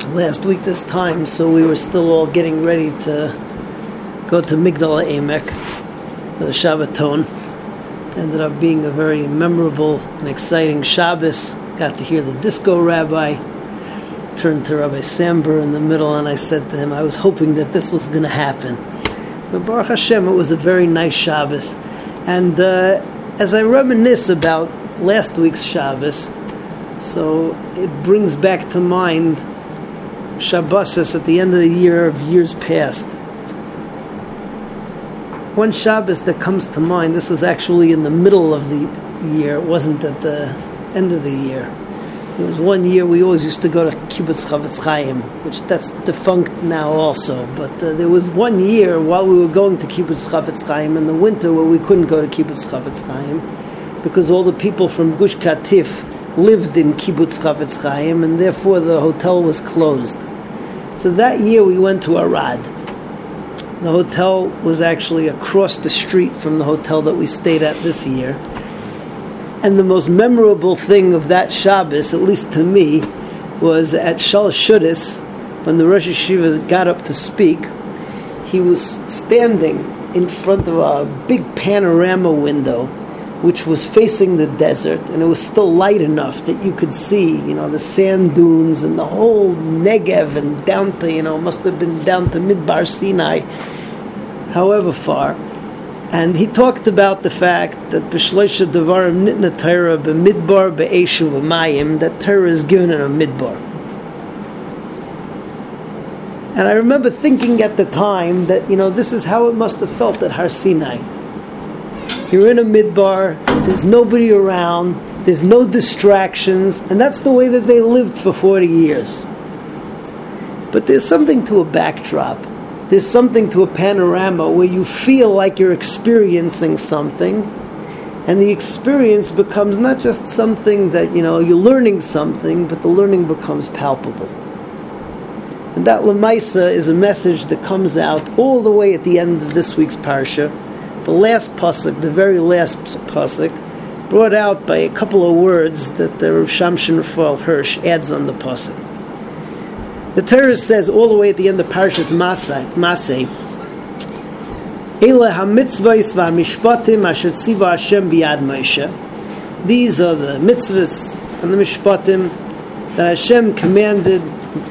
last week this time, so we were still all getting ready to go to Migdal HaEmek, the Shabbaton. Ended up being a very memorable and exciting Shabbos. Got to hear the disco rabbi. Turned to Rabbi Samber in the middle, and I said to him, I was hoping that this was going to happen. But Baruch Hashem, it was a very nice Shabbos. And as I reminisce about last week's Shabbos, so it brings back to mind Shabbos at the end of the year of years past. One Shabbos that comes to mind, this was actually in the middle of the year, it wasn't at the end of the year. There was one year we always used to go to Kibbutz Chavetz Chaim, which that's defunct now also. But there was one year while we were going to Kibbutz Chavetz Chaim in the winter where we couldn't go to Kibbutz Chavetz Chaim because all the people from Gush Katif lived in Kibbutz Chavetz Chaim, and therefore the hotel was closed. So that year we went to Arad. The hotel was actually across the street from the hotel that we stayed at this year. And the most memorable thing of that Shabbos, at least to me, was at Shal Shudis, when the Rosh Yeshiva got up to speak, he was standing in front of a big panorama window which was facing the desert, and it was still light enough that you could see, the sand dunes and the whole Negev and down to, must have been down to Midbar Sinai, however far. And he talked about the fact that B'shloisha Devarim Nitna Torah B'midbar B'eshu V'mayim, that Torah is given in a midbar. And I remember thinking at the time that, this is how it must have felt at Har Sinai. You're in a midbar, there's nobody around, there's no distractions, and that's the way that they lived for 40 years. But there's something to a backdrop. There's something to a panorama where you feel like you're experiencing something, and the experience becomes not just something that, you're learning something, but the learning becomes palpable. And that Lamaisa is a message that comes out all the way at the end of this week's Parsha. The last pasuk, the very last pasuk, brought out by a couple of words that the Rav Shamshin Raphael Hirsch adds on the pasuk. The Torah says all the way at the end of Parshas Masei, Eila ha-mitzvahs va-mishpatim asher tziva Hashem biyad Moshe. These are the mitzvahs and the mishpatim that Hashem commanded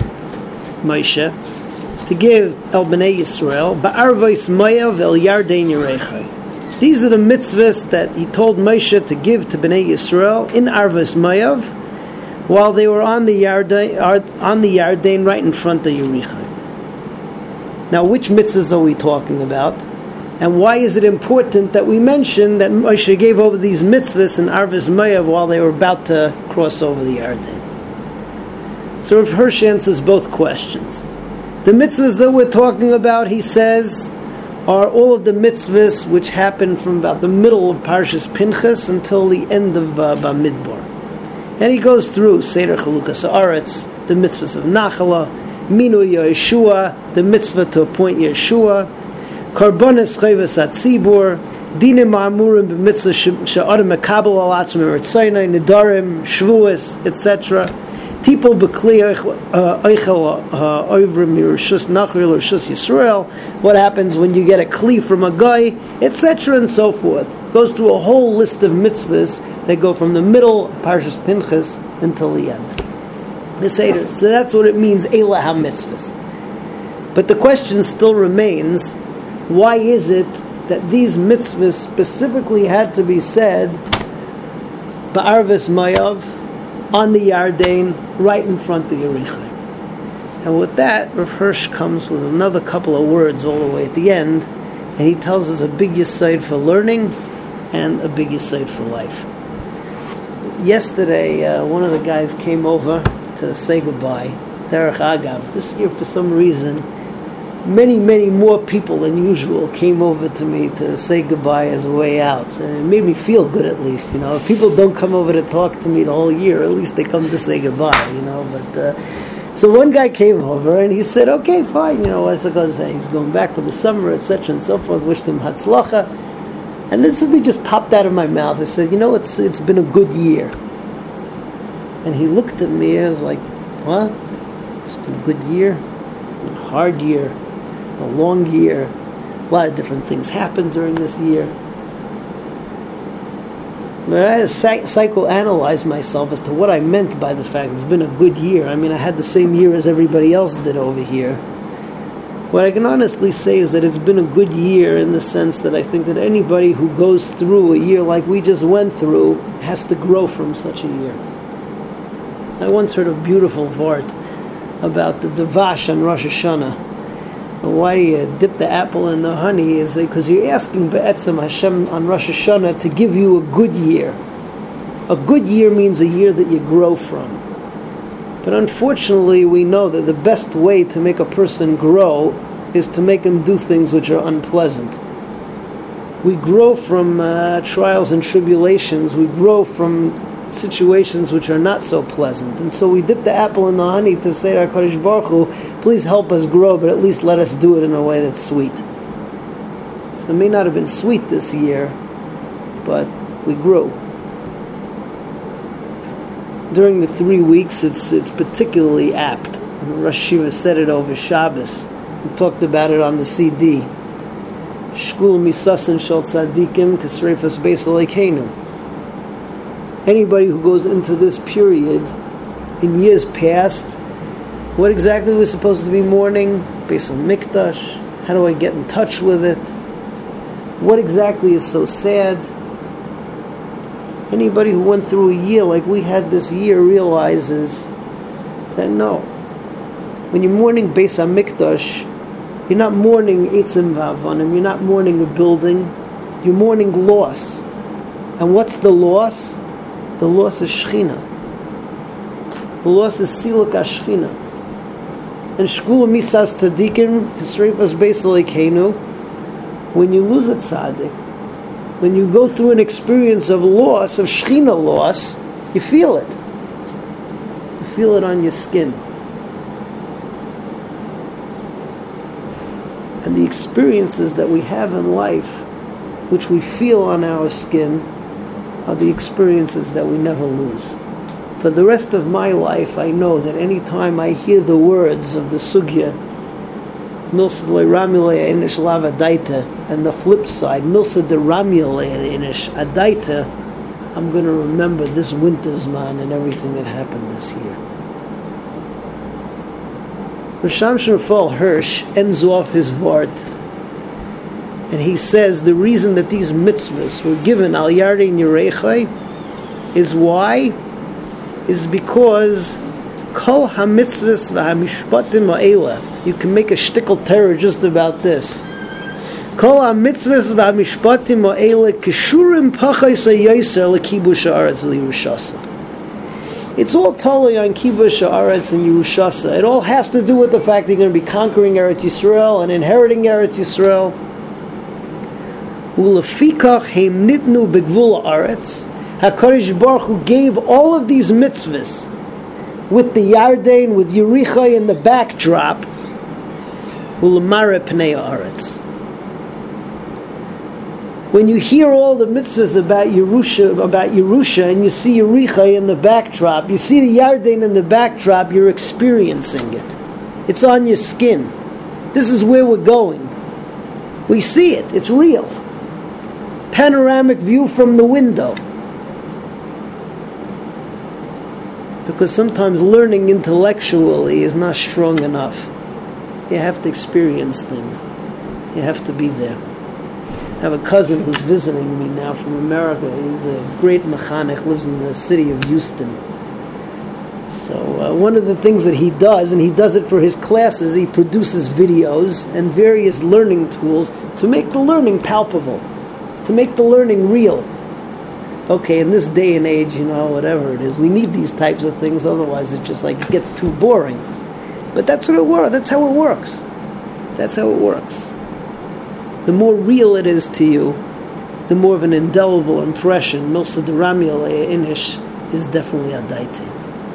Moshe to give El Bnei Yisrael, ba'arvos Moav el Yarden Yerechai. These are the mitzvahs that he told Moshe to give to Bnei Yisrael in Arvos Moav, while they were on the Yarden right in front of Yericho. Now, which mitzvahs are we talking about? And why is it important that we mention that Moshe gave over these mitzvahs in Arvos Moav while they were about to cross over the Yarden? So Rav Hirsch answers both questions. The mitzvahs that we're talking about, he says, are all of the mitzvahs which happen from about the middle of Parshas Pinchas until the end of Bamidbar. And he goes through Seder Chalukas Haaretz, the mitzvahs of Nachala, Minu Yeshua, the mitzvah to appoint Yeshua, Karbonis Chayvas Atzibur, Dinim Ma'amurim b'mitzvah she'adam mekabel al atzmim eretzaynai, Nidarim, Shvuas, etc. Tipol b'kli oichel oivrim Yerushalayim Nachril Yerushalayim Yisrael. What happens when you get a kli from a guy, etc. and so forth. Goes through a whole list of mitzvahs that go from the middle of Parshas Pinchas until the end. So that's what it means, Eila ha-mitzvahs. But the question still remains, why is it that these mitzvahs specifically had to be said Ba'arvos Moav, on the Yarden, right in front of Yericho? And with that, Rav Hirsch comes with another couple of words all the way at the end, and he tells us a big yesod for learning and a big yesod for life. Yesterday, one of the guys came over to say goodbye, Derech Agav. This year, for some reason, many, many more people than usual came over to me to say goodbye as a way out. And it made me feel good, at least. If people don't come over to talk to me the whole year, at least they come to say goodbye, But so one guy came over and he said, okay, fine, what's it going to say? He's going back for the summer, etc. and so forth. Wished him Hatzlacha. And then something just popped out of my mouth. I said, it's been a good year. And he looked at me and was like, what? I It's been a good year, a hard year, a long year. A lot of different things happened during this year. But I had to psychoanalyze myself as to what I meant by the fact it's been a good year. I mean, I had the same year as everybody else did over here. What I can honestly say is that it's been a good year in the sense that I think that anybody who goes through a year like we just went through has to grow from such a year. I once heard a beautiful vart about the Davash on Rosh Hashanah. And why do you dip the apple in the honey is because you're asking Be'etzem Hashem on Rosh Hashanah to give you a good year. A good year means a year that you grow from. But unfortunately, we know that the best way to make a person grow is to make him do things which are unpleasant. We grow from trials and tribulations. We grow from situations which are not so pleasant. And so we dip the apple in the honey to say to HaKadosh Baruch Hu, please help us grow, but at least let us do it in a way that's sweet. So it may not have been sweet this year, but we grew. During the 3 weeks, it's particularly apt. Rosh Hashiva said it over Shabbos. We talked about it on the CD. Shkul misasin shel tzadikim k'sreifas beis Elokeinu. Anybody who goes into this period in years past, what exactly was supposed to be mourning? Beis Hamikdash. How do I get in touch with it? What exactly is so sad? Anybody who went through a year like we had this year realizes that no. When you're mourning Beis Hamikdash, you're not mourning Eitzim V'Avanim, you're not mourning a building, you're mourning loss. And what's the loss? The loss is Shechina. The loss is Siluk HaShechina. And Shkula Misas Tzadikim, Kisreifas Beis Elokeinu, when you lose a tzaddik, when you go through an experience of loss, of Shechina loss, you feel it. You feel it on your skin. And the experiences that we have in life, which we feel on our skin, are the experiences that we never lose. For the rest of my life, I know that any time I hear the words of the Sugya, Milsa de Ramile Inish Lava Daita, and the flip side, Milsa de Ramile Inish Adaita, I'm going to remember this winter's man and everything that happened this year. Rosh Hashanah Hirsch ends off his vart, and he says the reason that these mitzvahs were given al Yardei Yerechai is why? Is because kol ha-mitzvahs v'ha-mishpatim ha'ela. You can make a shtickle terror just about this. Kol ha-mitzvahs v'ha-mishpatim ha'ela kishurim pachais ha'yoser l'kibush ha'aretz l'Yerushasa. It's all totally on kibush ha'aretz and Yerushasa. It all has to do with the fact that you're going to be conquering Eretz Yisrael and inheriting Eretz Yisrael. Ulefikach heim nitnu begvul ha'aretz. HaKadosh Baruch Hu gave all of these mitzvahs with the Yarden, with Yericha in the backdrop. Ulamare pnei ha'aretz. When you hear all the mitzvahs about Yerusha, and you see Yericha in the backdrop, you see the Yarden in the backdrop, you're experiencing it. It's on your skin. This is where we're going. We see it. It's real. Panoramic view from the window. Because sometimes learning intellectually is not strong enough. You have to experience things. You have to be there. I have a cousin who's visiting me now from America. He's a great mechanech, lives in the city of Houston. So one of the things that he does, and he does it for his classes, he produces videos and various learning tools to make the learning palpable, to make the learning real. Okay, in this day and age, whatever it is, we need these types of things, otherwise it just it gets too boring. But that's what it works. That's how it works. That's how it works. The more real it is to you, the more of an indelible impression. Milsa de Ramile Inish is definitely a daiti.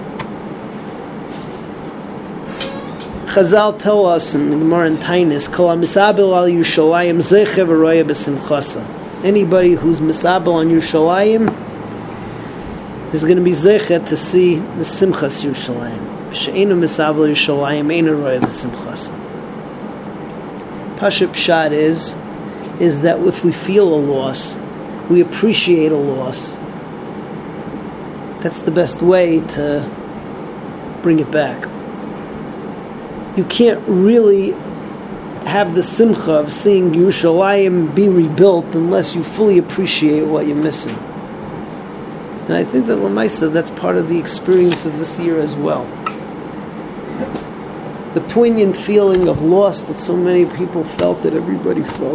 Chazal tell us in the Gemara in Tainis, Kol ha-misabel al Yerushalayim zeicha v'roya b'simchasa. Anybody who's misabel on Yerushalayim is going to be zeicha to see the Simchas Yerushalayim. She'enu misabel Yerushalayim einu roya b'simchas. Pashup Pshat is that if we feel a loss, we appreciate a loss. That's the best way to bring it back. You can't really have the simcha of seeing Yerushalayim be rebuilt unless you fully appreciate what you're missing. And I think that Lamaisa, that's part of the experience of this year as well. The poignant feeling of loss that so many people felt, that everybody felt.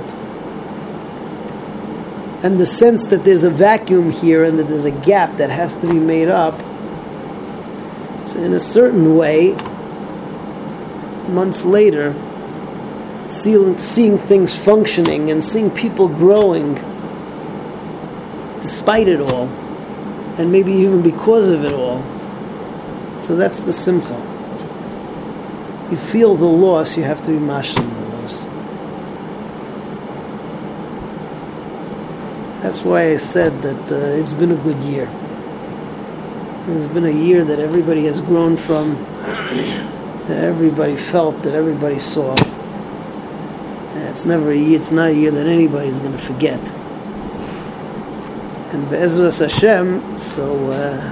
And the sense that there's a vacuum here and that there's a gap that has to be made up. So in a certain way, months later, seeing things functioning and seeing people growing despite it all, and maybe even because of it all. So that's the simcha. You feel the loss, you have to be mashlim the loss. That's why I said that it's been a good year. It's been a year that everybody has grown from, that everybody felt, that everybody saw. It's never a year. It's not a year that anybody's going to forget. And Be'ezras Hashem, so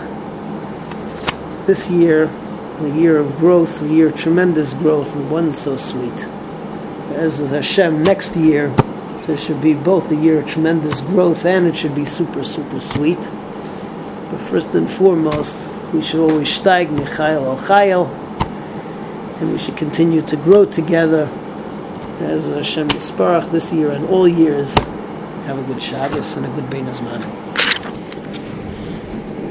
this year, a year of growth, a year of tremendous growth, and one so sweet. Be'ezras Hashem, next year, so it should be both a year of tremendous growth and it should be super, super sweet. But first and foremost, we should always steig michayil al chayil, and we should continue to grow together. As Hashem Yisparach this year and all years. Have a good Shabbos and a good Bein Hazman.